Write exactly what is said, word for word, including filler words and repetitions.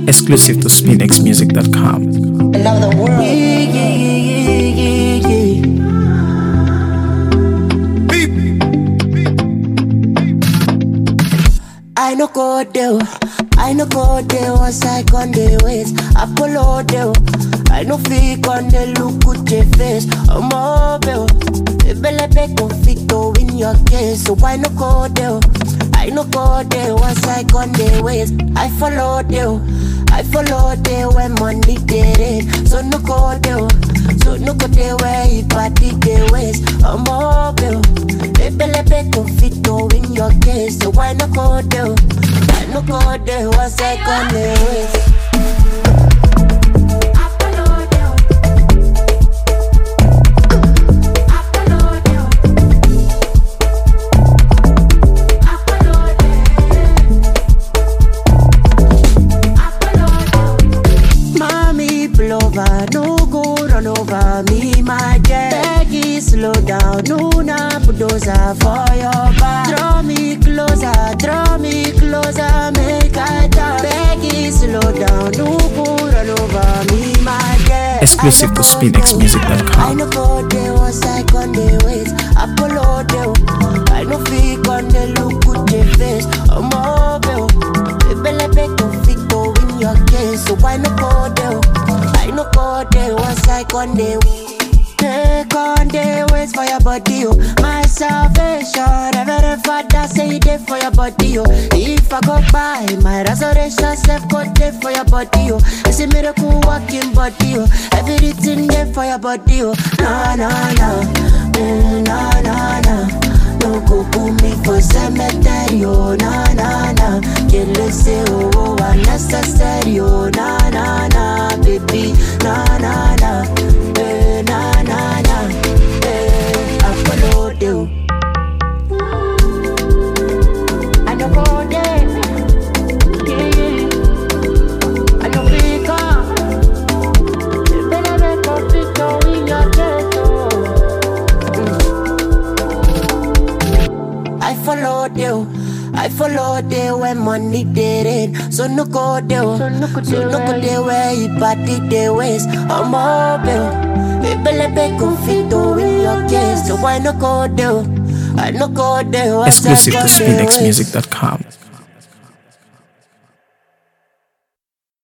Exclusive to spin x music dot com. Another world. Yeah, yeah, yeah, yeah, yeah, yeah. I no go there, I no go there once I on the ways. Apollo there, I no fake on the look with your face. I'm mobile, bele be conflicto in your case. So I no go there, I no go there once I on the ways. I follow there, I follow there when money get it. So no go there, so no go there where you party the ways. I'm mobile, bele be conflicto in your case. So I no go there, I no go there once I on the ways. No go run over me, my dear. Peggy, slow down. No, na bulldozer for your back. Draw me closer, draw me closer, make I die. Peggy, slow down. No go run over me, my dear. Exclusive to spin x music dot com. I no go there once I on the ways. Apollo there, I no fake on the look with your face. I'm mobile, bele be conflicto in your case. So I no go there. I no go there once I on the take on the ways for your body, oh. My salvation, Reverend Father say it there for your body, oh. If I go by, my resurrection self go there for your body, oh. It's a miracle walking body, oh. Everything there for your body, oh. No, no, no, mm, no, no, no. No go put me for cemetery, oh. No, no, no. Can't listen, oh, oh, unnecessary, oh. No, no, no, baby, no, no, no. Eh, na na na, eh, I follow you. I no go there, yeah, yeah. I no pick up. Better make a picture in your ghetto. I followed you. I followed there when money did it. So no go there, so no go there where you party the ways. I'm mobile. Bele be conflicto in your case. So why no go there? I no go there. Exclusive to spin x music dot com.